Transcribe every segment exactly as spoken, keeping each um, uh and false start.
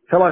Hello.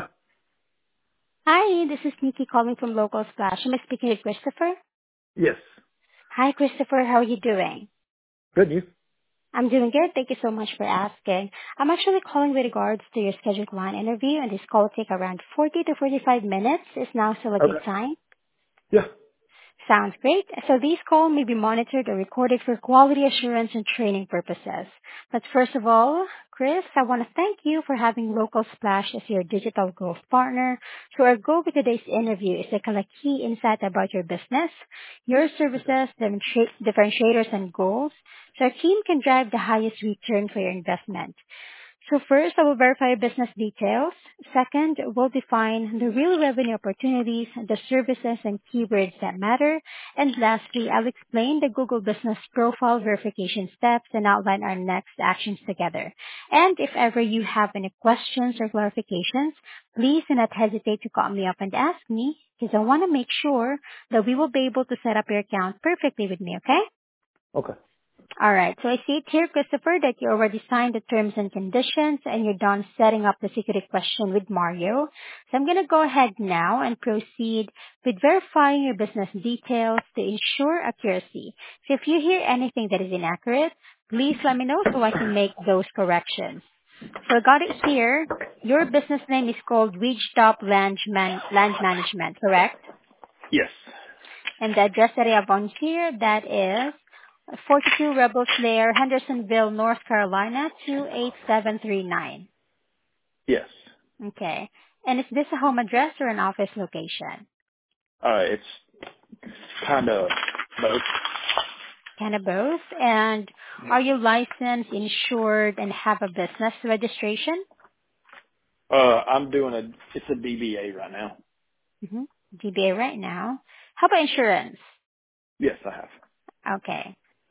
Hi, this is Nikki calling from Local Splash. Am I speaking with Christopher? Yes. Hi, Christopher. How are you doing? Good news. I'm doing good. Thank you so much for asking. I'm actually calling with regards to your scheduled client interview, and this call will take around forty to forty-five minutes. Is now still a good Okay. time? Yeah. Sounds great. So these calls may be monitored or recorded for quality assurance and training purposes. But first of all, Chris, I want to thank you for having Local Splash as your digital growth partner. So our goal with today's interview is to collect key insight about your business, your Okay. services, differenti- differentiators, and goals, so our team can drive the highest return for your investment. So first, I will verify your business details. Second, we'll define the real revenue opportunities, the services and keywords that matter. And lastly, I'll explain the Google Business Profile verification steps and outline our next actions together. And if ever you have any questions or clarifications, please do not hesitate to call me up and ask me, because I want to make sure that we will be able to set up your account perfectly with me, okay? Okay. All right. So I see it here, Christopher, that you already signed the terms and conditions and you're done setting up the security question with Mario. So I'm going to go ahead now and proceed with verifying your business details to ensure accuracy. So if you hear anything that is inaccurate, please let me know so I can make those corrections. So I got it here. Your business name is called Ridgetop Land, Man- Land Management, correct? Yes. And the address that I have on here, that is forty-two Rebels Lair, Hendersonville, North Carolina, two eight seven three nine. Yes. Okay. And is this a home address or an office location? Uh, it's kind of both. Kind of both. And are you licensed, insured, and have a business registration? Uh, I'm doing a, it's a D B A right now. Mm-hmm. D B A right now. How about insurance? Yes, I have. Okay.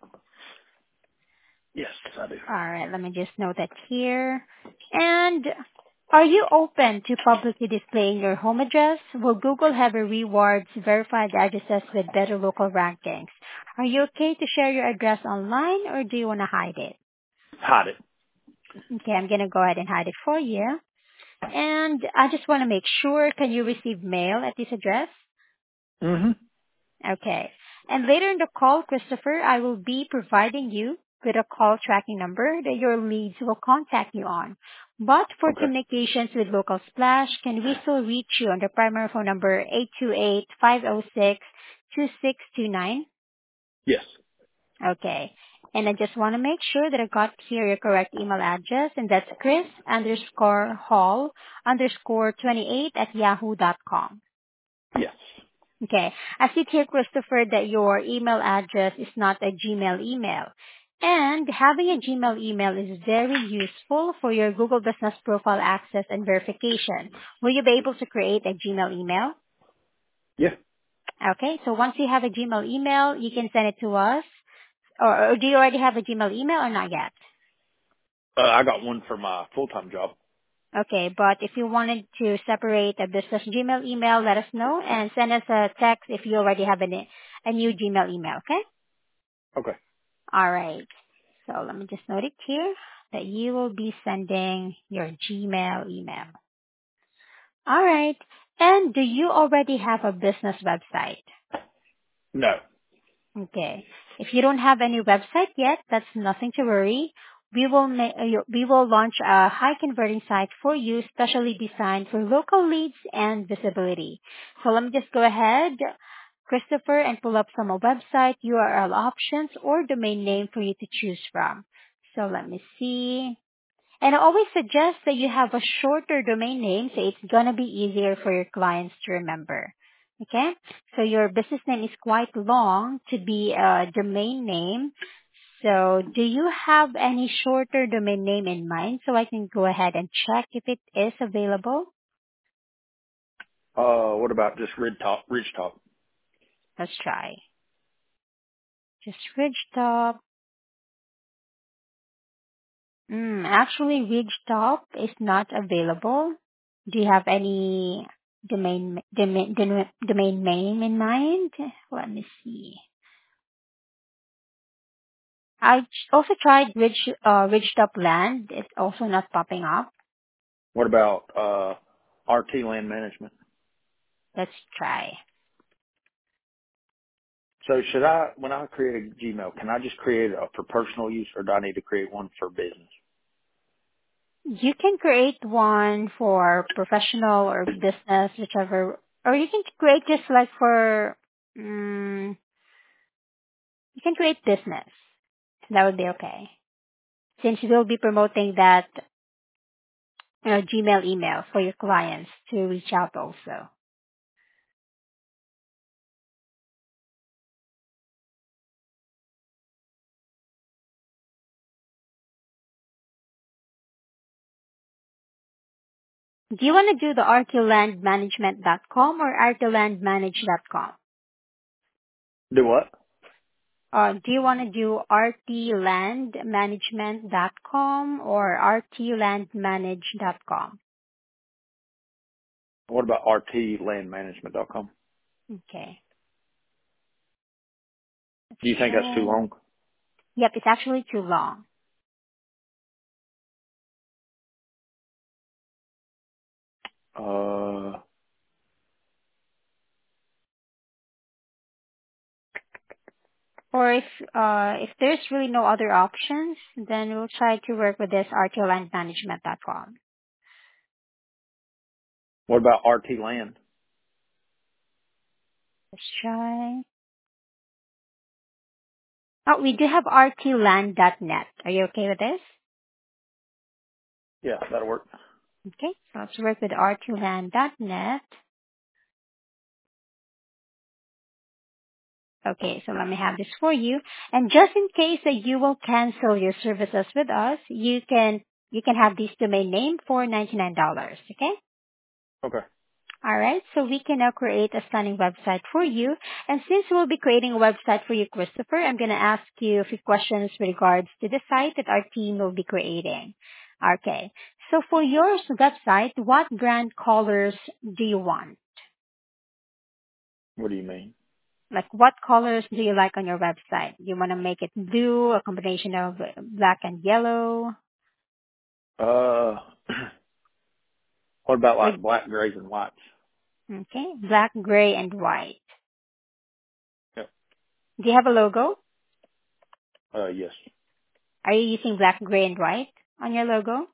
Yes, I do. All right, let me just note that here. And are you open to publicly displaying your home address? Will Google have a rewards verified addresses with better local rankings? Are you okay to share your address online or do you want to hide it? Hide it. Okay, I'm going to go ahead and hide it for you. And I just want to make sure, can you receive mail at this address? Mm-hmm. Okay. And later in the call, Christopher, I will be providing you with a call tracking number that your leads will contact you on. But for Okay. communications with Local Splash, can we still reach you on the primary phone number eight two eight, five oh six, two six two nine? Yes. Okay. And I just want to make sure that I got here your correct email address, and that's Chris underscore Hall underscore twenty-eight at yahoo dot com. Yes. Okay. I see here, Christopher, that your email address is not a Gmail email. And having a Gmail email is very useful for your Google Business Profile access and verification. Will you be able to create a Gmail email? Yeah. Okay. So once you have a Gmail email, you can send it to us. Or, or do you already have a Gmail email or not yet? Uh, I got one for my full-time job. Okay. But if you wanted to separate a business Gmail email, let us know and send us a text if you already have a, a new Gmail email. Okay. Okay. All right. So let me just note it here that you will be sending your Gmail email. All right. And do you already have a business website? No. Okay. If you don't have any website yet, that's nothing to worry. We will ma- uh, you- we will launch a high converting site for you, specially designed for local leads and visibility. So let me just go ahead, Christopher, and pull up from a website U R L options or domain name for you to choose from. So let me see. And I always suggest that you have a shorter domain name so it's going to be easier for your clients to remember. Okay? So your business name is quite long to be a domain name. So do you have any shorter domain name in mind so I can go ahead and check if it is available? Uh, what about just Ridge Top? Ridge Top. Let's try. Just Ridgetop. Mm, actually, Ridgetop is not available. Do you have any domain domain domain domain name in mind? Let me see. I ch- also tried Ridge uh Ridgetop Land. It's also not popping up. What about, uh, R T Land Management. Let's try. So should I, when I create a Gmail, can I just create it for personal use, or do I need to create one for business? You can create one for professional or business, whichever, or you can create just like for, um, you can create business. That would be okay. Since you will be promoting that, you know, Gmail email for your clients to reach out also. Do you want to do the r t land management dot com or r t land manage dot com? Do what? Uh, do you want to do r t land management dot com or r t land manage dot com? What about R T Land Management dot com? Okay. Let's Do you think that's too check. long? Yep, it's actually too long. Uh, Or if uh, if there's really no other options, then we'll try to work with this r t land management dot com. what about R T Land? Let's try. Oh, we do have r t land dot net. Are you okay with this? Yeah, that'll work. Okay, so let's work with r t land dot net. Okay, so let me have this for you. And just in case that you will cancel your services with us, you can you can have this domain name for ninety-nine dollars. Okay? Okay. All right, so we can now create a stunning website for you. And since we'll be creating a website for you, Christopher, I'm going to ask you a few questions with regards to the site that our team will be creating. Okay, so for your website, what brand colors do you want? What do you mean? Like, what colors do you like on your website? Do you want to make it blue, a combination of black and yellow? Uh, what about Or, like black, grays, and whites? okay, black, gray, and white. Yep. Do you have a logo? Uh, yes. Are you using black, gray, and white on your logo?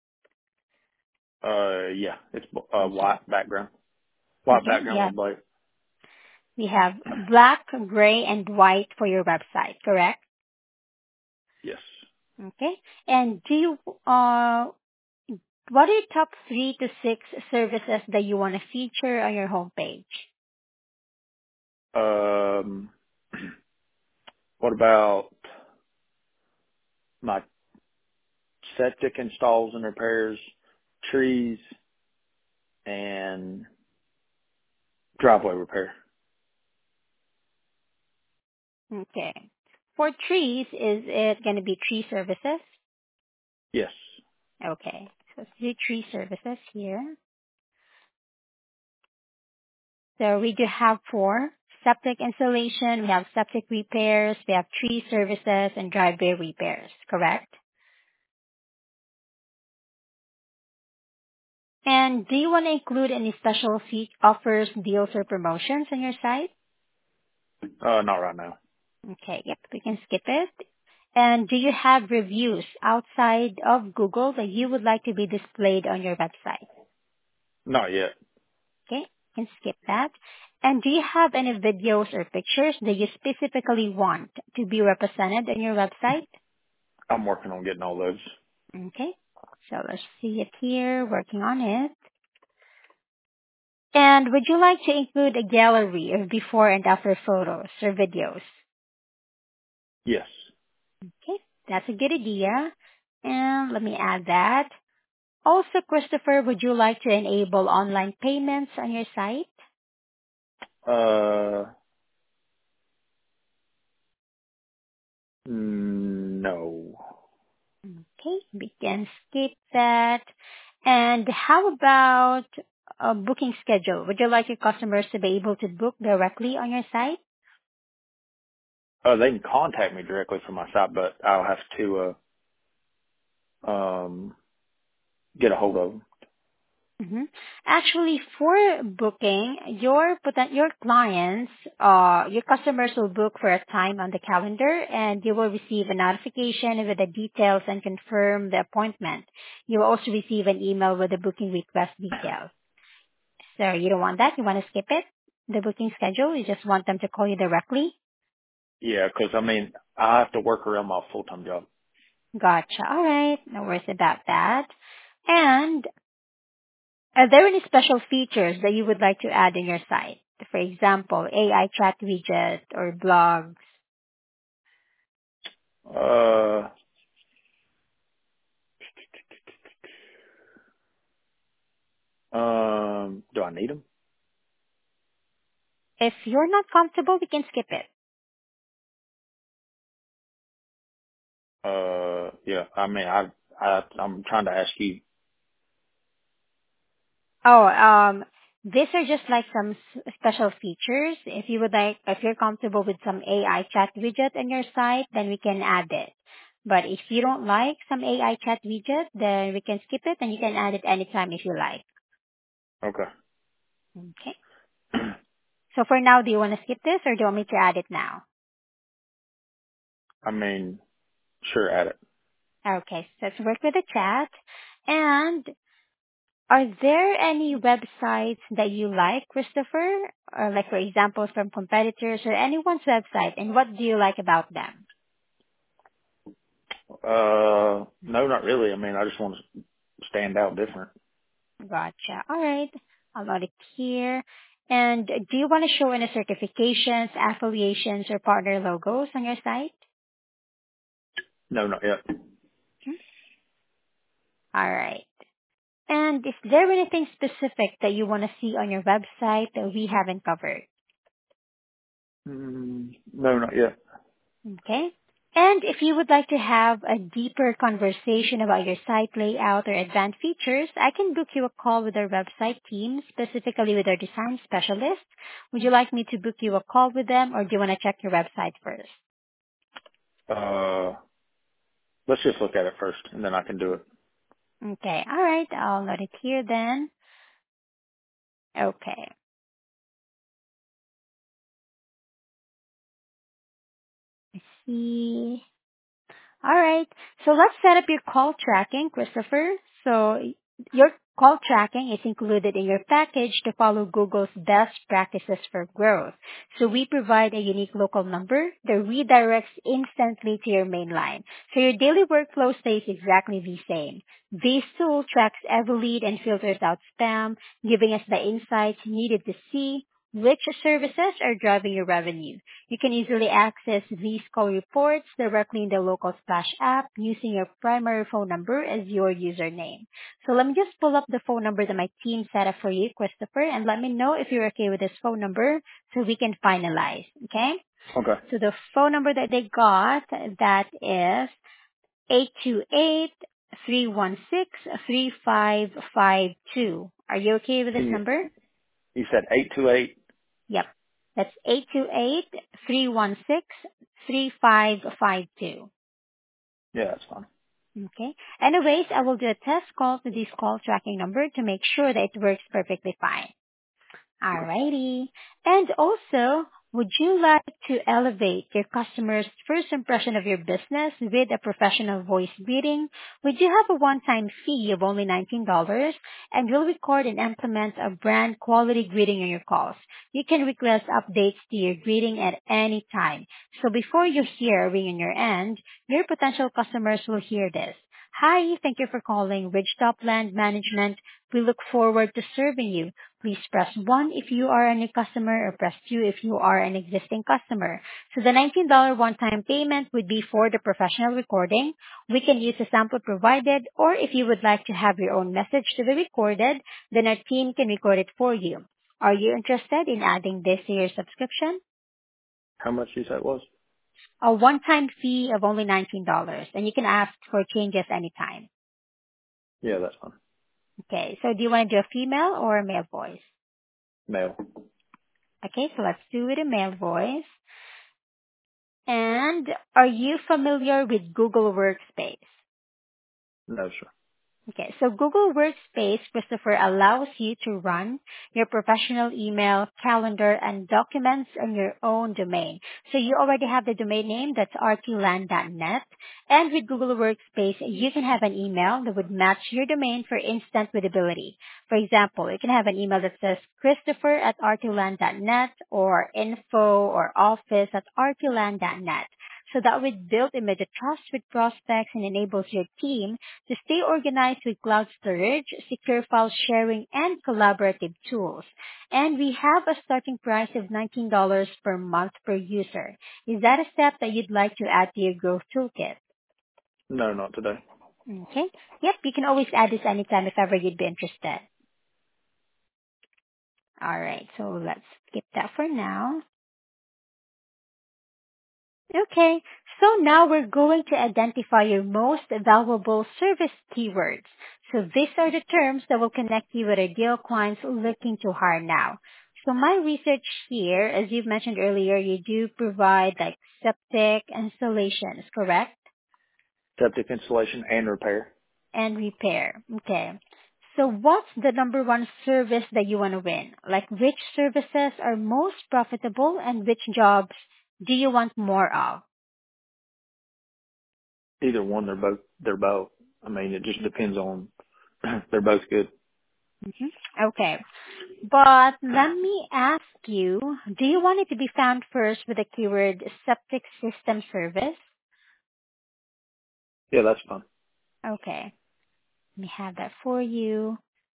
Uh, yeah, it's uh Okay. white background. White Okay. background Yeah. with black. We have black, gray, and white for your website, correct? Yes. Okay. And do you, uh, what are your top three to six services that you want to feature on your homepage? Um, what about my septic installs and repairs, trees, and driveway repair? Okay. For trees, is it going to be tree services? Yes. Okay. So let's do tree services here. So we do have four. Septic installation, we have septic repairs, we have tree services, and driveway repairs, correct? And do you want to include any special fee offers, deals, or promotions on your site? Uh, not right now. Okay, yep, we can skip it. And do you have reviews outside of Google that you would like to be displayed on your website? Not yet. Okay, you can skip that. And do you have any videos or pictures that you specifically want to be represented on your website? I'm working on getting all those. Okay, so let's see it here, working on it. And would you like to include a gallery of before and after photos or videos? Yes. Okay, that's a good idea. And let me add that. Also, Christopher, would you like to enable online payments on your site? Uh, no. Okay, we can skip that. And how about a booking schedule? Would you like your customers to be able to book directly on your site? Uh, they can contact me directly from my site, but I'll have to, uh, um, get a hold of them. hmm Actually, for booking, your poten- your clients, uh, your customers will book for a time on the calendar, and you will receive a notification with the details and confirm the appointment. You will also receive an email with the booking request details. So you don't want that? You want to skip it? The booking schedule? You just want them to call you directly? Yeah, 'cause I mean, I have to work around my full time job. Gotcha. All right. No worries about that. And are there any special features that you would like to add in your site? For example, A I chat widget or blogs. Uh, um, do I need them? If you're not comfortable, we can skip it. Uh, yeah. I mean, I, I, I'm trying to ask you. Oh, um, these are just like some s- special features. If you would like, if you're comfortable with some A I chat widget on your site, then we can add it. But if you don't like some A I chat widget, then we can skip it and you can add it anytime if you like. Okay. Okay. So for now, do you want to skip this or do you want me to add it now? I mean, sure, add it. Okay, so let's work with the chat. And are there any websites that you like, Christopher? Or like, for example, from competitors or anyone's website, and what do you like about them? Uh, no, not really. I mean, I just want to stand out different. Gotcha. All right. I'll note it here. And do you want to show any certifications, affiliations, or partner logos on your site? No, not yet. Hmm? All right. And is there anything specific that you want to see on your website that we haven't covered? Mm, no, not yet. Okay. And if you would like to have a deeper conversation about your site layout or advanced features, I can book you a call with our website team, specifically with our design specialist. Would you like me to book you a call with them or do you want to check your website first? Uh, let's just look at it first, and then I can do it. Okay. All right. I'll note it here then. Okay. Let's see. All right. So let's set up your call tracking, Christopher. So your call tracking is included in your package to follow Google's best practices for growth. So we provide a unique local number that redirects instantly to your main line. So your daily workflow stays exactly the same. This tool tracks every lead and filters out spam, giving us the insights needed to see which services are driving your revenue. You can easily access these call reports directly in the local Splash app using your primary phone number as your username. So let me just pull up the phone number that my team set up for you, Christopher, and let me know if you're okay with this phone number so we can finalize. Okay? Okay. So the phone number that they got, that is eight two eight, three one six, three five five two. Are you okay with this Can you, number? you said eight two eight? Yep. That's eight two eight, three one six, three five five two. Yeah, that's fine. Okay. Anyways, I will do a test call to this call tracking number to make sure that it works perfectly fine. Alrighty. And also, would you like to elevate your customer's first impression of your business with a professional voice greeting? We do have a one-time fee of only nineteen dollars and we'll record and implement a brand quality greeting on your calls. You can request updates to your greeting at any time. So before you hear a ring on your end, your potential customers will hear this. Hi, thank you for calling Ridgetop Land Management. We look forward to serving you. Please press one if you are a new customer or press two if you are an existing customer. So the nineteen dollars one-time payment would be for the professional recording. We can use a sample provided, or if you would like to have your own message to be recorded, then our team can record it for you. Are you interested in adding this to your subscription? How much you said it was? A one-time fee of only nineteen dollars, and you can ask for changes anytime. Yeah, that's fine. Okay, so do you want to do a female or a male voice? Mail. Okay, so let's do it a male voice. And are you familiar with Google Workspace? No, sir. Okay, so Google Workspace, Christopher, allows you to run your professional email, calendar, and documents on your own domain. So you already have the domain name, that's r t land dot net. And with Google Workspace, you can have an email that would match your domain for instant readability. For example, you can have an email that says Christopher at r t land dot net or info or office at r t land dot net. So that would build immediate trust with prospects and enables your team to stay organized with cloud storage, secure file sharing, and collaborative tools. And we have a starting price of nineteen dollars per month per user. Is that a step that you'd like to add to your growth toolkit? No, not today. Okay. Yep, you can always add this anytime if ever you'd be interested. All right, so let's skip that for now. Okay, so now we're going to identify your most valuable service keywords. So these are the terms that will connect you with ideal clients looking to hire now. So my research here, as you've mentioned earlier, you do provide like septic installations, correct? Septic installation and repair. And repair. Okay. So what's the number one service that you want to win? Like which services are most profitable and which jobs do you want more of? Either one, they're both, they're both. I mean, it just depends on, they're both good. Mhm. Okay. But let me ask you, do you want it to be found first with the keyword septic system service? Yeah, that's fun. Okay. Let me have that for you.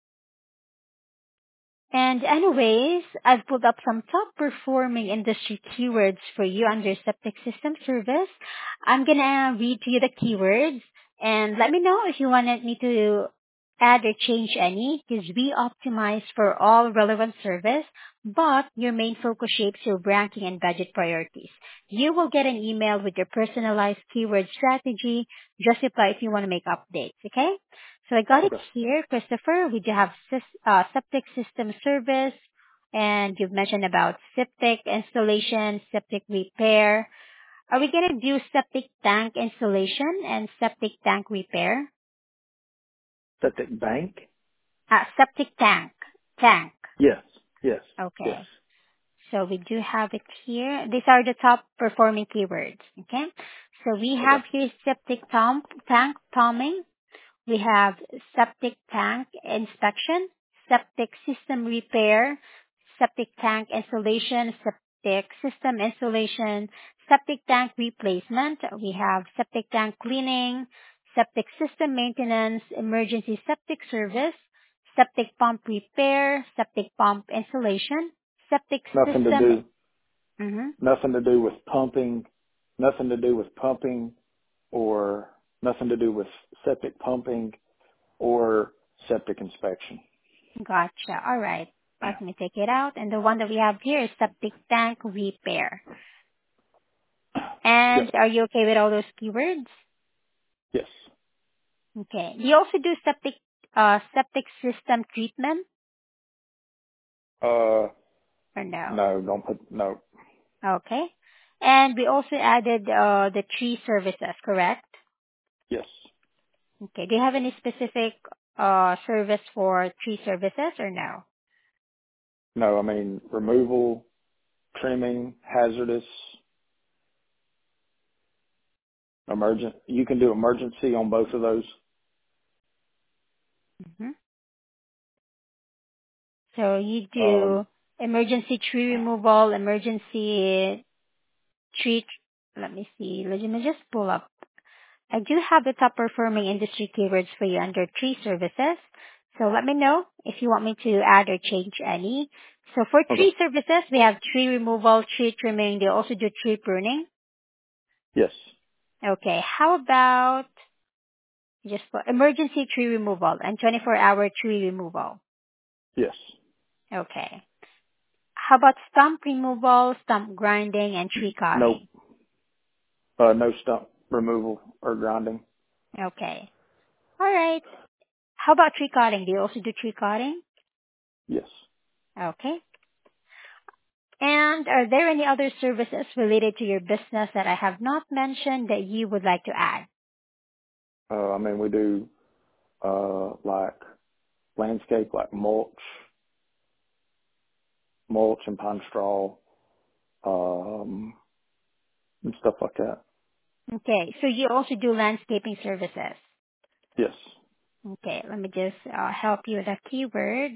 And anyways, I've pulled up some top performing industry keywords for you under septic system service. I'm gonna read to you the keywords and let me know if you wanted me to add or change any because we optimize for all relevant service, but your main focus shapes your ranking and budget priorities. You will get an email with your personalized keyword strategy. Just reply if you want to make updates, okay? So I got it Okay. here, Christopher. We do have sys- uh, septic system service, and you've mentioned about septic installation, septic repair. Are we going to do septic tank installation and septic tank repair? Septic bank? Uh, septic tank. Tank. Yes, yes, yes. Okay. So we do have it here. These are the top performing keywords. Okay. So we have Okay. here septic pump, tank plumbing. We have septic tank inspection, septic system repair, septic tank installation, septic system installation, septic tank replacement. We have septic tank cleaning, septic system maintenance, emergency septic service, septic pump repair, septic pump installation, septic Nothing to system. do, Mhm. nothing to do with pumping, nothing to do with pumping or nothing to do with septic pumping or septic inspection. Gotcha. All right. Let me take it out. And the one that we have here is septic tank repair. Yes, And are you okay with all those keywords? yes. Okay. Do you also do septic uh septic system treatment Uh, or no? no, don't put, no. Okay. And we also added uh the tree services, correct? Yes. Okay. Do you have any specific uh service for tree services or no? No, I mean, removal, trimming, hazardous, emergent. You can do emergency on both of those. hmm So you Um, do emergency tree removal, emergency tree. Let me see. Let me just pull up. I do have the top performing industry keywords for you under tree services. So let me know if you want me to add or change any. So for okay. tree services, we have tree removal, tree trimming. They also do tree pruning. Yes. Okay. How about just for emergency tree removal and twenty-four hour tree removal? Yes. Okay. How about stump removal, stump grinding, and tree Nope. cutting? Uh, no stump removal or grinding. Okay. All right. How about tree cutting? Do you also do tree cutting? Yes. Okay. And are there any other services related to your business that I have not mentioned that you would like to add? Uh, I mean, we do uh, like landscape, like mulch, mulch and pine straw, um, and stuff like that. Okay. So you also do landscaping services. Yes. Okay. Let me just uh, help you with a keyword.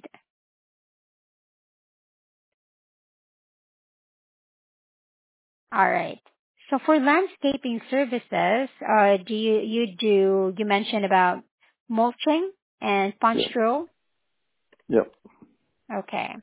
All right. So for landscaping services, uh, do you, you do, you mentioned about mulching and punch Yep. throw? Yep. Okay.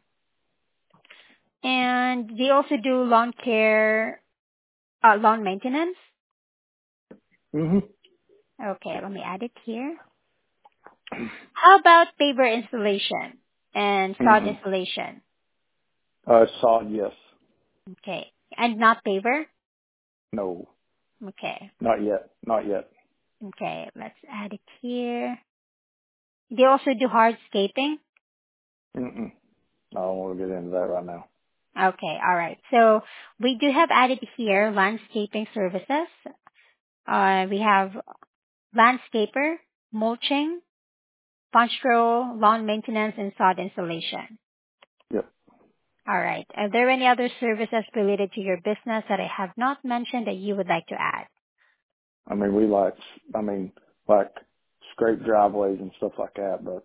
And do you also do lawn care, uh, lawn maintenance? Mhm. Okay, let me add it here. How about paver installation and sod Mm-mm. installation? Uh, sod, yes. Okay. And not paver? No, Okay. not yet. Not yet. Okay, let's add it here. They also do hardscaping? Mm-mm. I don't want to get into that right now. Okay, alright. So we do have added here landscaping services. Uh, we have landscaper, mulching, punch row, lawn maintenance, and sod installation. Yep. Alright. Are there any other services related to your business that I have not mentioned that you would like to add? I mean, we like, I mean, like scrape driveways and stuff like that, but,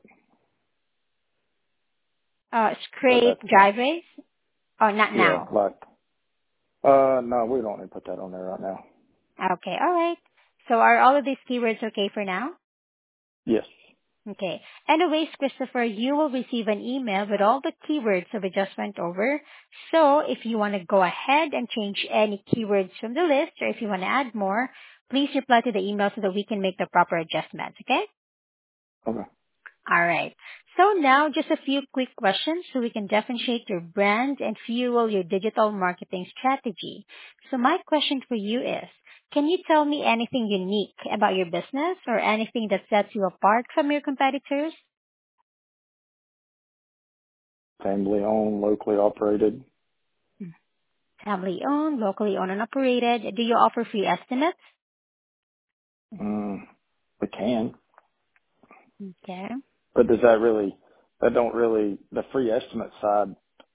Uh, but scrape that's not, driveways? Oh, not yeah, now. like, uh, no, we don't need to put that on there right now. Okay, alright. So are all of these keywords okay for now? Yes. Okay. Anyways, Christopher, you will receive an email with all the keywords that we just went over. So if you want to go ahead and change any keywords from the list, or if you want to add more, please reply to the email so that we can make the proper adjustments, okay? Okay. All right. So now just a few quick questions so we can differentiate your brand and fuel your digital marketing strategy. So my question for you is, can you tell me anything unique about your business or anything that sets you apart from your competitors? Family owned, locally operated. Family owned, locally owned and operated. Do you offer free estimates? Mm, we can, Okay. but does that really, that don't really, the free estimate side,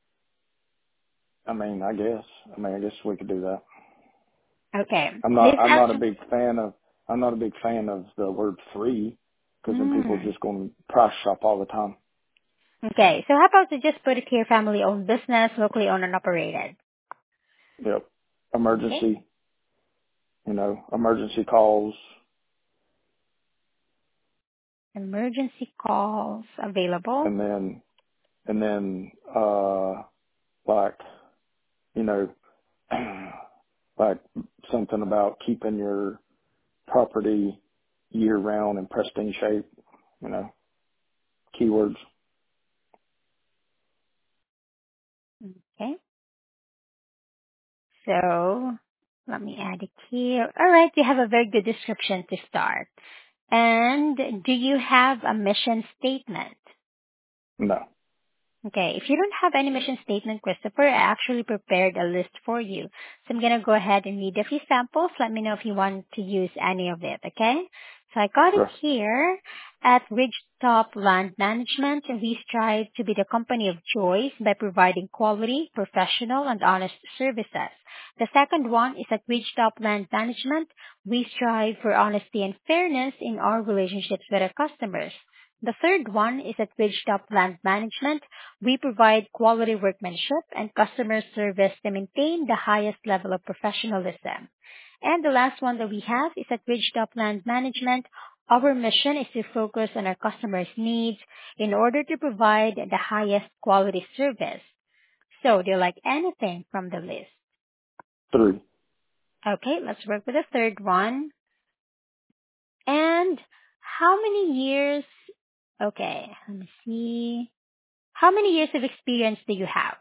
I mean, I guess, I mean, I guess we could do that. Okay. I'm This not, I'm not a answer. big fan of, I'm not a big fan of the word free because then people Mm. are just going to price shop all the time. Okay. So how about to just put it here, family owned business, locally owned and operated? Yep. Okay. Emergency, you know, emergency calls, Emergency calls available. and then, and then, uh, like, you know, like something about keeping your property year round in pristine shape, you know, keywords. Okay. So let me add it here. All right. You have a very good description to start. And do you have a mission statement? No. Okay, if you don't have any mission statement, Christopher, I actually prepared a list for you. So I'm going to go ahead and read a few samples. Let me know if you want to use any of it, okay? So I got it Sure. here. At Ridgetop Land Management, we strive to be the company of choice by providing quality, professional, and honest services. The second one is at Ridgetop Land Management, we strive for honesty and fairness in our relationships with our customers. The third one is at Ridgetop Land Management, we provide quality workmanship and customer service to maintain the highest level of professionalism. And the last one that we have is at Ridgetop Land Management. Our mission is to focus on our customers' needs in order to provide the highest quality service. So, do you like anything from the list? Three. Okay, let's work with the third one. And how many years? Okay, let me see. How many years of experience do you have?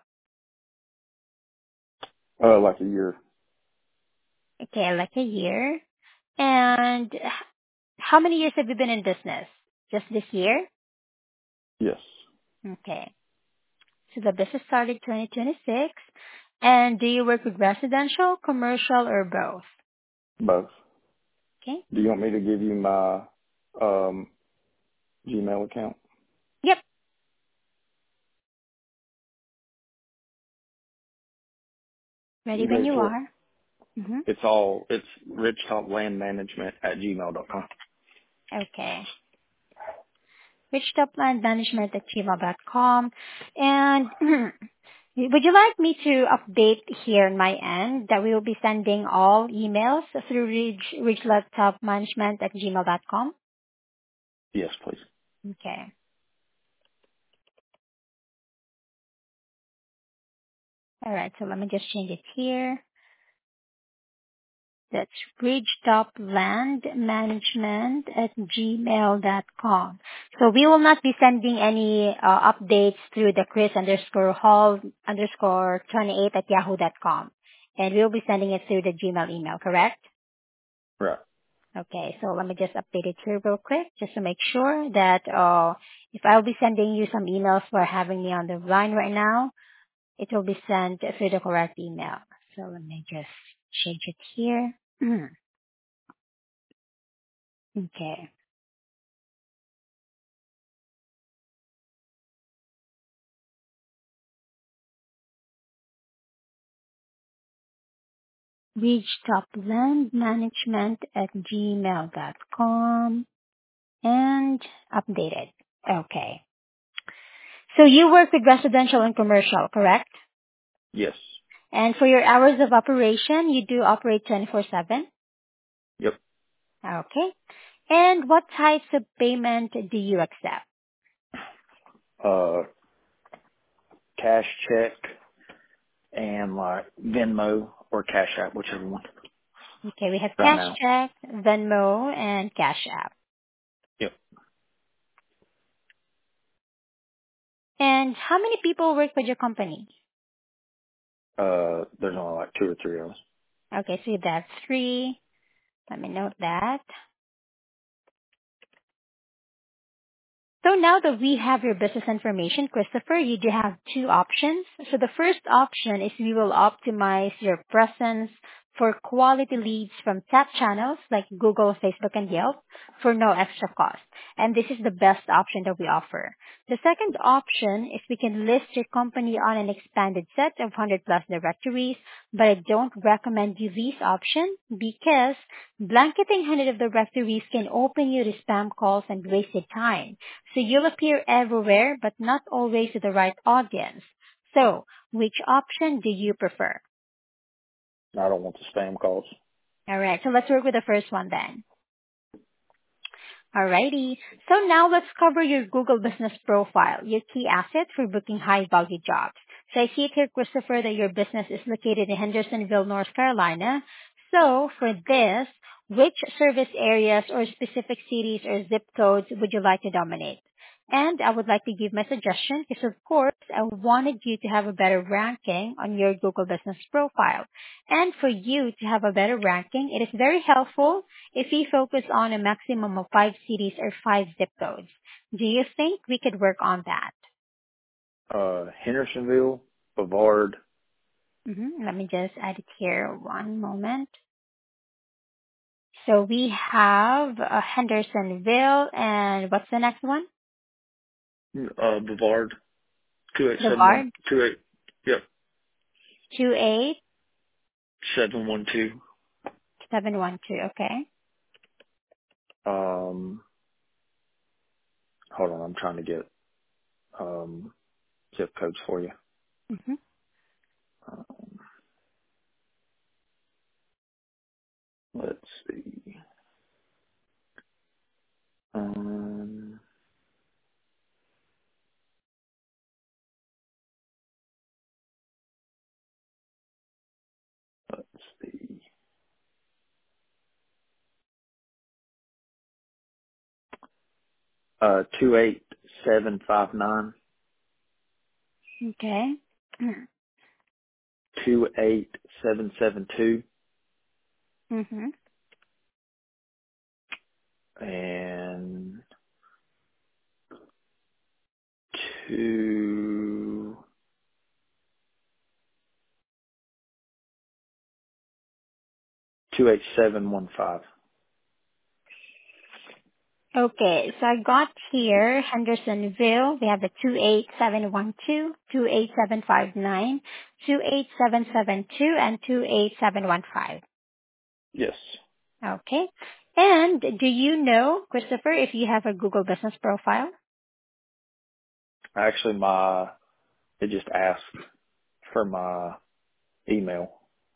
Uh, like a year. Okay, like a year. And h- how many years have you been in business? Just this year? Yes. Okay. So the business started twenty twenty-six. And do you work with residential, commercial, or both? Both. Okay. Do you want me to give you my, um, Gmail account. Yep. Ready You when ready you for it? are. Mm-hmm. It's all, it's Rich Talk Land Management at gmail dot com. Okay. richtoplandmanagement at gmail dot com. And would you like me to update here on my end that we will be sending all emails through Ridge, richtopmanagement at gmail dot com? Yes, please. Okay. All right. So let me just change it here. That's bridgetoplandmanagement at gmail dot com. So we will not be sending any uh, updates through the Chris underscore Hall underscore twenty-eight at yahoo dot com. And we will be sending it through the Gmail email, correct? Right. Okay, so let me just update it here real quick just to make sure that uh, if I'll be sending you some emails for having me on the line right now, it will be sent through the correct email. So let me just change it here. Okay. reachtoplandmanagement at gmail dot com and updated. Okay. So you work with residential and commercial, correct? Yes. And for your hours of operation, you do operate twenty-four seven? Yep. Okay. And what types of payment do you accept? Uh, cash check and like Venmo or Cash App, whichever one. Okay, we have Right Cash now. Check, Venmo, and Cash App. Yep. And how many people work with your company? Uh, there's only like two or three of us. Okay, so that's three. Let me note that. So now that we have your business information, Christopher, you do have two options. So the first option is we will optimize your presence for quality leads from top channels like Google, Facebook, and Yelp for no extra cost. And this is the best option that we offer. The second option is we can list your company on an expanded set of one hundred plus directories, but I don't recommend you this option because blanketing one hundred of the directories can open you to spam calls and wasted time. So you'll appear everywhere, but not always to the right audience. So, which option do you prefer? I don't want the spam calls. Alright, so let's work with the first one then. Alrighty. So now let's cover your Google business profile, your key asset for booking high value jobs. So I see it here, Christopher, that your business is located in Hendersonville, North Carolina. So for this, which service areas or specific cities or zip codes would you like to dominate? And I would like to give my suggestion because of course I wanted you to have a better ranking on your Google business profile. And for you to have a better ranking, it is very helpful if we focus on a maximum of five cities or five zip codes. Do you think we could work on that? Uh, Hendersonville, Bavard, hmm Let me just add it here. One moment. So we have uh, Hendersonville, and what's the next one? uh, Bavard, two eight seven one, Brevard, two eight, yep, two eight seven one two. seven one two. Okay. Um, hold on, I'm trying to get, um, zip codes for you. Mm-hmm. Um, let's see. Um, let's see. Uh, two eight seven five nine, Okay. two eight seven seven two, Mm-hmm. and two, two eight seven one five. Okay, so I got here Hendersonville. We have the two eight seven one two, two eight seven five nine, two eight seven seven two, and two eight seven one five. Yes. Okay. And do you know, Christopher, if you have a Google business profile? Actually, my it just asked for my email.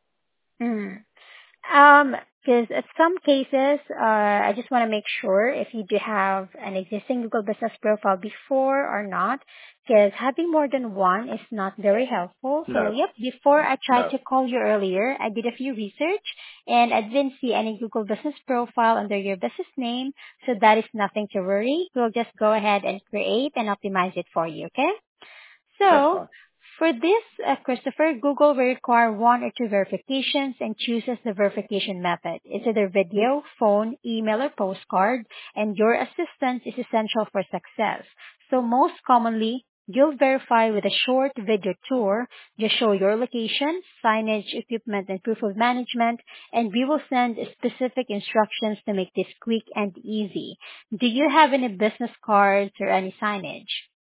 Mm. Um, because in some cases, uh, I just want to make sure if you do have an existing Google Business profile before or not, because having more than one is not very helpful. So, No, yep, before I tried no, to call you earlier, I did a few research and I didn't see any Google Business profile under your business name, so that is nothing to worry. We'll just go ahead and create and optimize it for you, okay? that's So fine. for this, uh, Christopher, Google will require one or two verifications and chooses the verification method. It's either video, phone, email, or postcard, and your assistance is essential for success. So most commonly, you'll verify with a short video tour. Just show your location, signage, equipment, and proof of management, and we will send specific instructions to make this quick and easy. Do you have any business cards or any signage?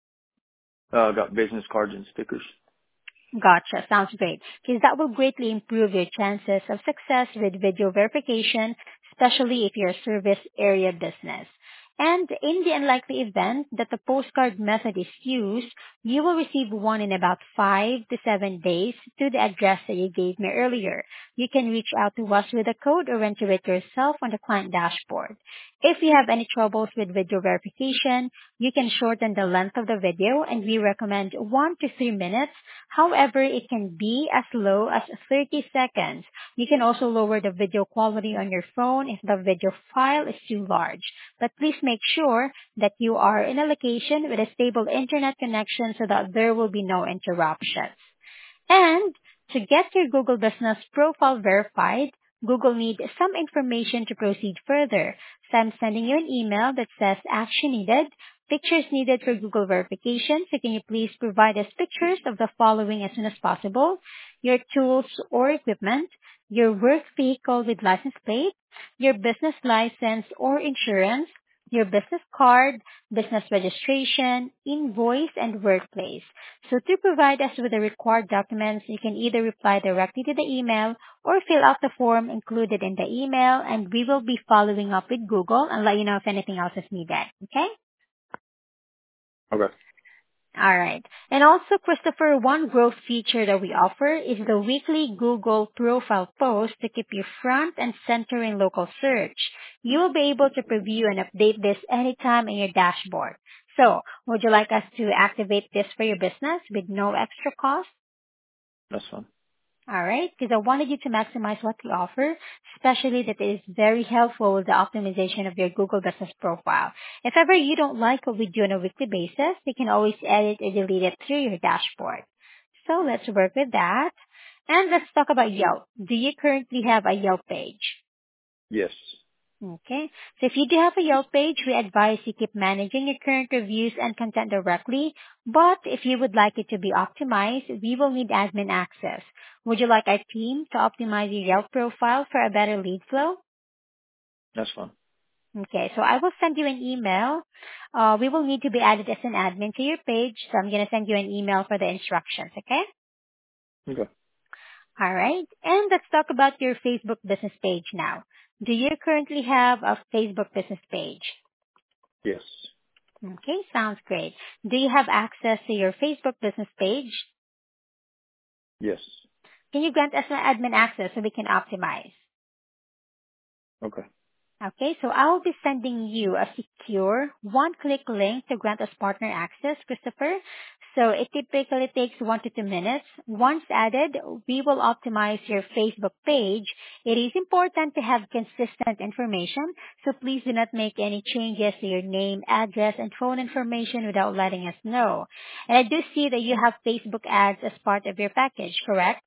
Uh, got business cards and stickers. Gotcha. Sounds great. Because that will greatly improve your chances of success with video verification, especially if you're a service area business. And in the unlikely event that the postcard method is used, you will receive one in about five to seven days to the address that you gave me earlier. You can reach out to us with a code or enter it yourself on the client dashboard. If you have any troubles with video verification, you can shorten the length of the video and we recommend one to three minutes. However, it can be as low as thirty seconds. You can also lower the video quality on your phone if the video file is too large. But please make sure that you are in a location with a stable internet connection so that there will be no interruptions. And to get your Google Business profile verified, Google needs some information to proceed further. So I'm sending you an email that says action needed, pictures needed for Google verification. So can you please provide us pictures of the following as soon as possible? Your tools or equipment, your work vehicle with license plate, your business license or insurance, your business card, business registration, invoice, and workplace. So to provide us with the required documents, you can either reply directly to the email or fill out the form included in the email, and we will be following up with Google and let you know if anything else is needed. Okay? Okay. All right. And also, Christopher, one growth feature that we offer is the weekly Google profile post to keep you front and center in local search. You will be able to preview and update this anytime in your dashboard. So, would you like us to activate this for your business with no extra cost? That's fine. All right, because I wanted you to maximize what we offer, especially that it is very helpful with the optimization of your Google Business profile. If ever you don't like what we do on a weekly basis, you can always edit or delete it through your dashboard. So let's work with that. And let's talk about Yelp. Do you currently have a Yelp page? Yes. Okay. So if you do have a Yelp page, we advise you keep managing your current reviews and content directly. But if you would like it to be optimized, we will need admin access. Would you like our team to optimize your Yelp profile for a better lead flow? That's fine. Okay. So I will send you an email. Uh, we will need to be added as an admin to your page. So I'm going to send you an email for the instructions. Okay. Okay. All right. And let's talk about your Facebook business page now. Do you currently have a Facebook business page? Yes. Okay, sounds great. Do you have access to your Facebook business page? Yes. Can you grant us an admin access so we can optimize? Okay. Okay, so I will be sending you a secure one-click link to grant us partner access, Christopher. So it typically takes one to two minutes. Once added, we will optimize your Facebook page. It is important to have consistent information, so please do not make any changes to your name, address, and phone information without letting us know. And I do see that you have Facebook ads as part of your package, correct?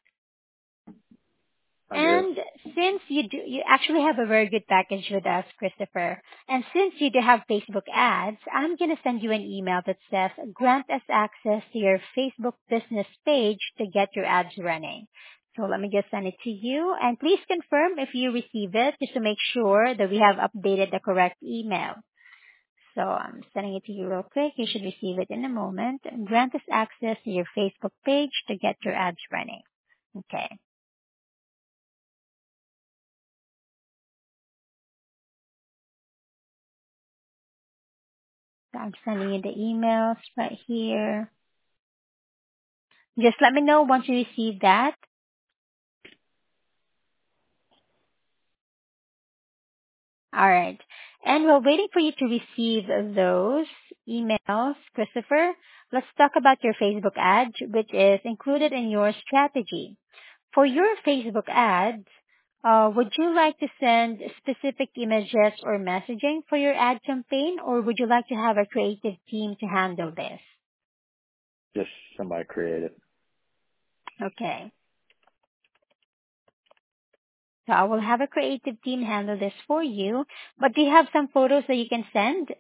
I guess. And since you do, you actually have a very good package with us, Christopher. And since you do have Facebook ads, I'm going to send you an email that says, grant us access to your Facebook business page to get your ads running. So let me just send it to you. And please confirm if you receive it just to make sure that we have updated the correct email. So I'm sending it to you real quick. You should receive it in a moment. And grant us access to your Facebook page to get your ads running. Okay. So I'm sending you the emails right here. Just let me know once you receive that. All right. And while waiting for you to receive those emails, Christopher, let's talk about your Facebook ad, which is included in your strategy. For your Facebook ads, uh, would you like to send specific images or messaging for your ad campaign, or would you like to have a creative team to handle this? Just somebody create it. Okay. So I will have a creative team handle this for you, but do you have some photos that you can send?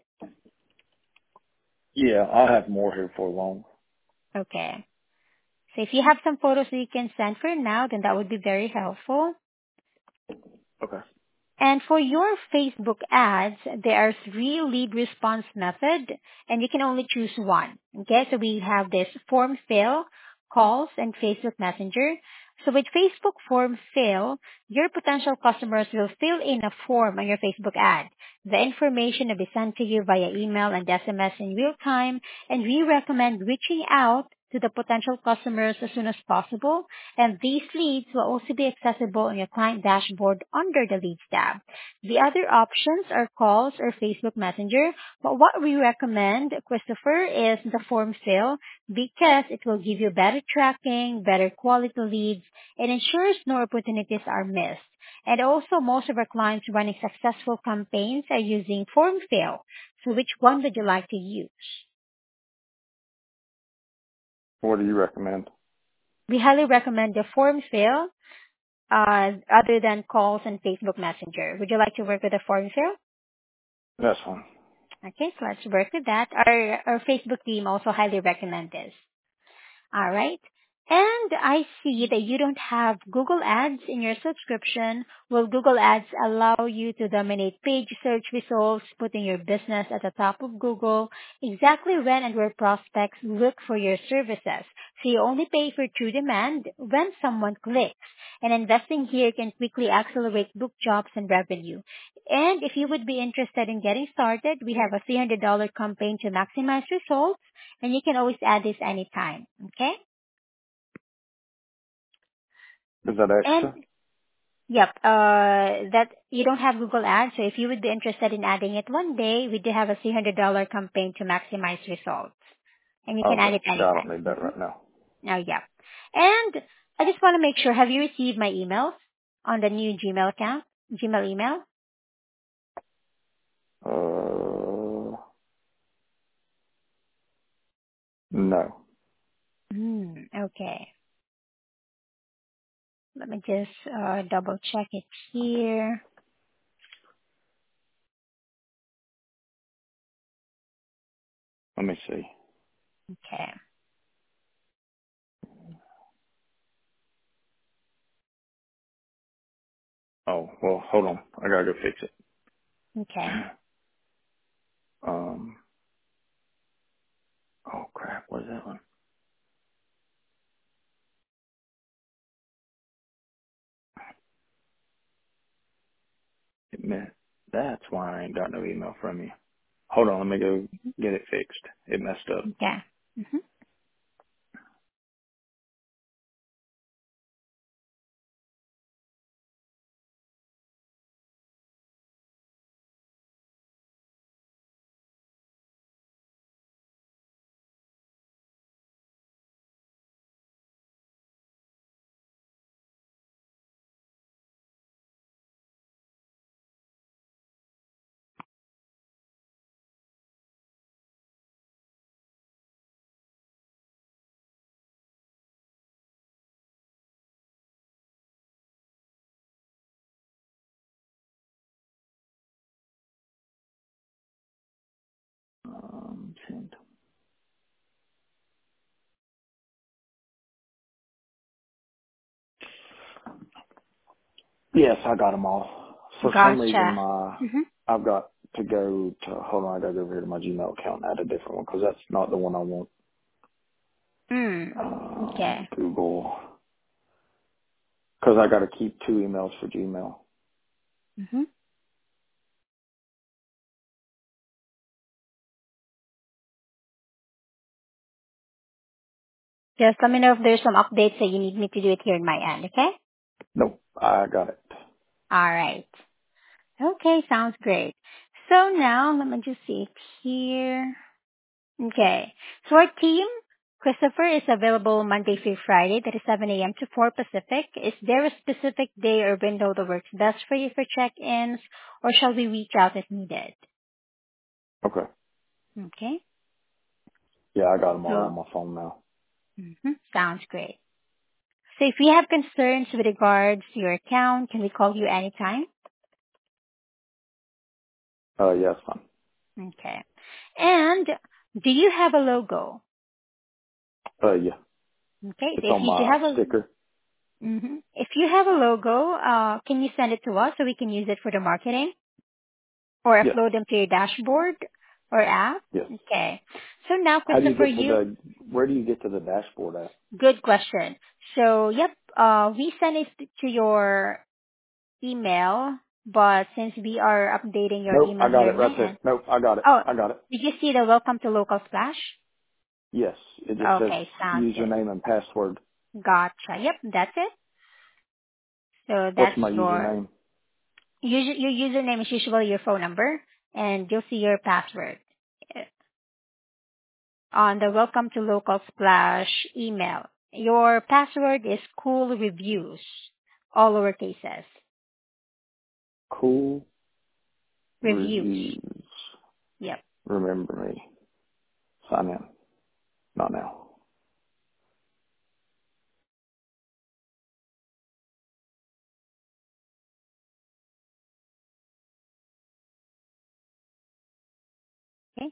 Yeah, I'll have more here for long. Okay. So if you have some photos that you can send for now, then that would be very helpful. Okay. And for your Facebook ads, there are three lead response method, and you can only choose one. Okay, so we have this form fill, calls, and Facebook Messenger. So with Facebook form fill, your potential customers will fill in a form on your Facebook ad. The information will be sent to you via email and S M S in real time, and we recommend reaching out to the potential customers as soon as possible, and these leads will also be accessible on your client dashboard under the Leads tab. The other options are calls or Facebook Messenger, but what we recommend, Christopher, is the form fill because it will give you better tracking, better quality leads, and ensures no opportunities are missed. And also, most of our clients running successful campaigns are using form fill. So which one would you like to use? What do you recommend? We highly recommend the form fill uh, other than calls and Facebook Messenger. Would you like to work with a form fill? That's one. Okay, so let's work with that. Our, our Facebook team also highly recommend this. All right. And I see that you don't have Google Ads in your subscription. Will Google Ads allow you to dominate page search results, putting your business at the top of Google exactly when and where prospects look for your services? So you only pay for true demand when someone clicks. And investing here can quickly accelerate book jobs and revenue. And if you would be interested in getting started, we have a three hundred dollars campaign to maximize results, and you can always add this anytime. Okay? Is that And extra? yep, uh, that you don't have Google Ads, so if you would be interested in adding it one day, we do have a three hundred dollars campaign to maximize results, and you can add Okay. it Yeah, I don't anytime. need that Mm-hmm. right now. Now, yeah. And I just want to make sure, have you received my emails on the new Gmail account, Gmail email? Uh, no. Hmm, okay. Let me just uh, double check it here. Let me see. Okay. Oh, well, hold on. I gotta go fix it. Okay. Um, oh crap, what is that one? It meant, that's why I ain't got no email from you. Hold on, let me go get it fixed. It messed up. Okay. Mm-hmm. Um, send. Yes, I got them all. For some reason, Gotcha. my Mm-hmm. I've got to go to hold on. I got to go over here to my Gmail account and add a different one because that's not the one I want. Mm. Um, Okay. Google, because I got to keep two emails for Gmail. Mm-hmm. Just let me know if there's some updates that you need me to do it here in my end, okay? Nope, I got it. All right. Okay, sounds great. So now, let me just see here. Okay. So our team, Christopher, is available Monday through Friday, that is seven a.m. to four Pacific. Is there a specific day or window that works best for you for check-ins, or shall we reach out if needed? Okay. Okay. Yeah, I got them all So, on my phone now. mhm, sounds great. So if you have concerns with regards to your account, can we call you anytime? Uh, yeah, it's fine. Okay. And do you have a logo? Uh, yeah, Okay. it's So if on you do my have a sticker. hmm if you have a logo, uh, can you send it to us so we can use it for the marketing or Yes, upload them to your dashboard or app? yes. Okay. So now, How do you Christopher, get to you the? Where do you get to the dashboard at? good question. So yep, uh, we send it to your email, but since we are updating your Nope, email I got here it in my right there. end, Nope, I got it. oh, I got it. did you see the welcome to local splash? Yes, it just says Okay, sounds good. username and password. Gotcha. Yep, that's it. So What's that's my your username? user, your username is usually your phone number, and you'll see your password uh, on the welcome to local splash email. Your password is cool reviews, all lowercases. Cool Reviews. reviews. Yep. Remember me. Sign in. Not now. Okay.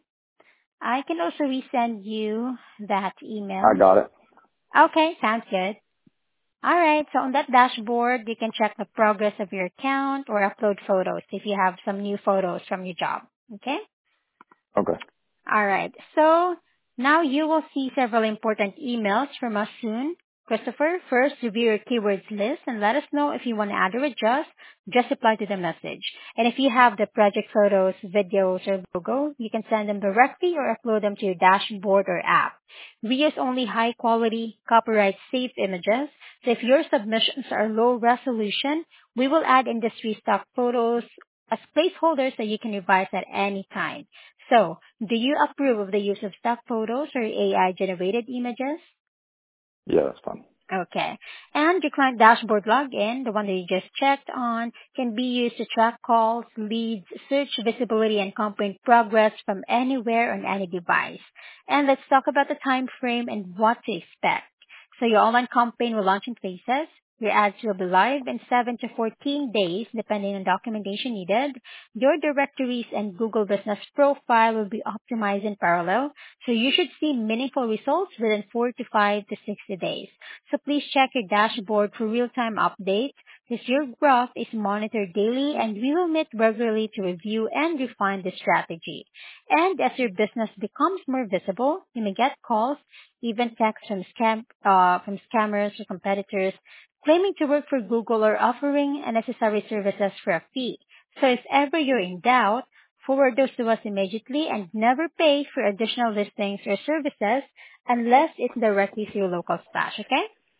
I can also resend you that I email. got it. Okay, sounds good. All right. So on that dashboard, you can check the progress of your account or upload photos if you have some new photos from your job. Okay? Okay. All right. So now you will see several important emails from us soon. Christopher, first review your keywords list and let us know if you want to add or adjust. Just reply to the message. And if you have the project photos, videos, or logo, you can send them directly or upload them to your dashboard or app. We use only high quality, copyright safe images. So if your submissions are low resolution, we will add industry stock photos as placeholders so you can revise at any time. So, do you approve of the use of stock photos or A I-generated images? Yeah, that's fine. Okay. And your client dashboard login, the one that you just checked on, can be used to track calls, leads, search visibility, and campaign progress from anywhere on any device. And let's talk about the time frame and what to expect. So your online campaign will launch in phases. Your ads will be live in seven to fourteen days, depending on documentation needed. Your directories and Google Business Profile will be optimized in parallel, so you should see meaningful results within four to five to sixty days. So please check your dashboard for real-time updates, because your growth is monitored daily and we will meet regularly to review and refine the strategy. And as your business becomes more visible, you may get calls, even texts from scam uh, from scammers or competitors claiming to work for Google or offering unnecessary services for a fee. So if ever you're in doubt, forward those to us immediately and never pay for additional listings or services unless it's directly through local splash, okay?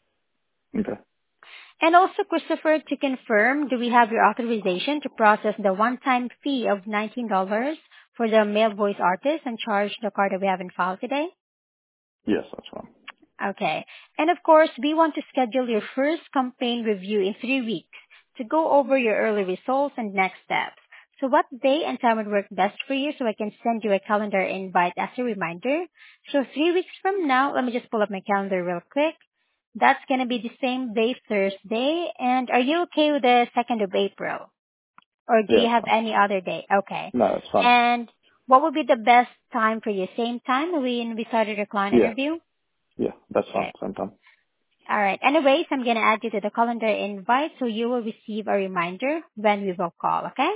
Okay. And also, Christopher, to confirm, do we have your authorization to process the one-time fee of nineteen dollars for the male voice artist and charge the card that we have in file today? Yes, that's fine. Okay. And of course, we want to schedule your first campaign review in three weeks to go over your early results and next steps. So what day and time would work best for you so I can send you a calendar invite as a reminder? So three weeks from now, let me just pull up my calendar real quick. That's going to be the same day, Thursday. And are you okay with the second of April? Or do Yeah, you it's have fine. any other day? Okay. No, it's fine. And what would be the best time for you? Same time when we started your client Yeah, interview? yeah, that's fine. Okay. Same time. All right. Anyways, I'm going to add you to the calendar invite so you will receive a reminder when we will call, okay?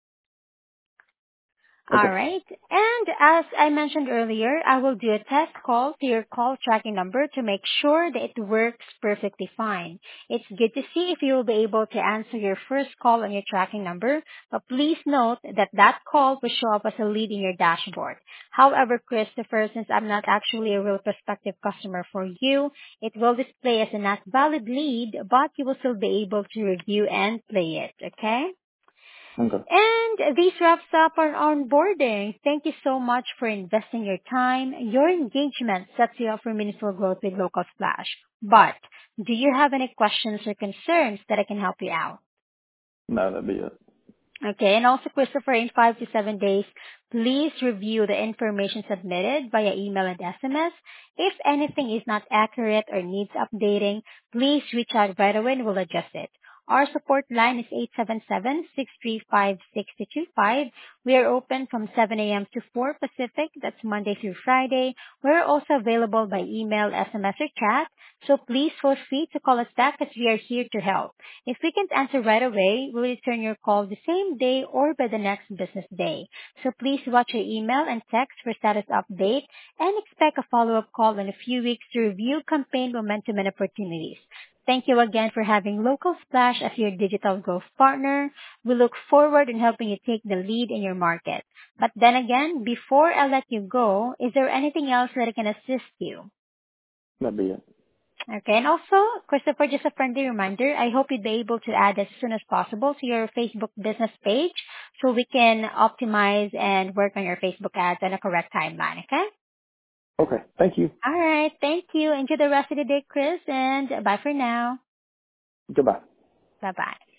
All Okay. right. And as I mentioned earlier, I will do a test call to your call tracking number to make sure that it works perfectly fine. It's good to see if you will be able to answer your first call on your tracking number, but please note that that call will show up as a lead in your dashboard. However, Christopher, since I'm not actually a real prospective customer for you, it will display as a not valid lead, but you will still be able to review and play it, okay? Okay. And this wraps up our onboarding. Thank you so much for investing your time. Your engagement sets you up for meaningful growth with Local Splash. But do you have any questions or concerns that I can help you out? No, that'd be it. Okay, and also Christopher, in five to seven days, please review the information submitted via email and S M S. If anything is not accurate or needs updating, please reach out right away and we'll adjust it. Our support line is eight seven seven, six three five, six two two five. We are open from seven a.m. to four Pacific. That's Monday through Friday. We're also available by email, S M S, or chat. So please feel free to call us back as we are here to help. If we can't answer right away, we'll return your call the same day or by the next business day. So please watch your email and text for status update and expect a follow-up call in a few weeks to review campaign momentum and opportunities. Thank you again for having Local Splash as your digital growth partner. We look forward in helping you take the lead in your market. But then again, before I let you go, is there anything else that I can assist you? That'd be it. Okay, and also, Christopher, just a friendly reminder, I hope you'd be able to add as soon as possible to your Facebook business page so we can optimize and work on your Facebook ads on a correct timeline, okay? Okay. Thank you. All right, thank you. Enjoy the rest of the day, Chris, and bye for now. Goodbye. Bye-bye.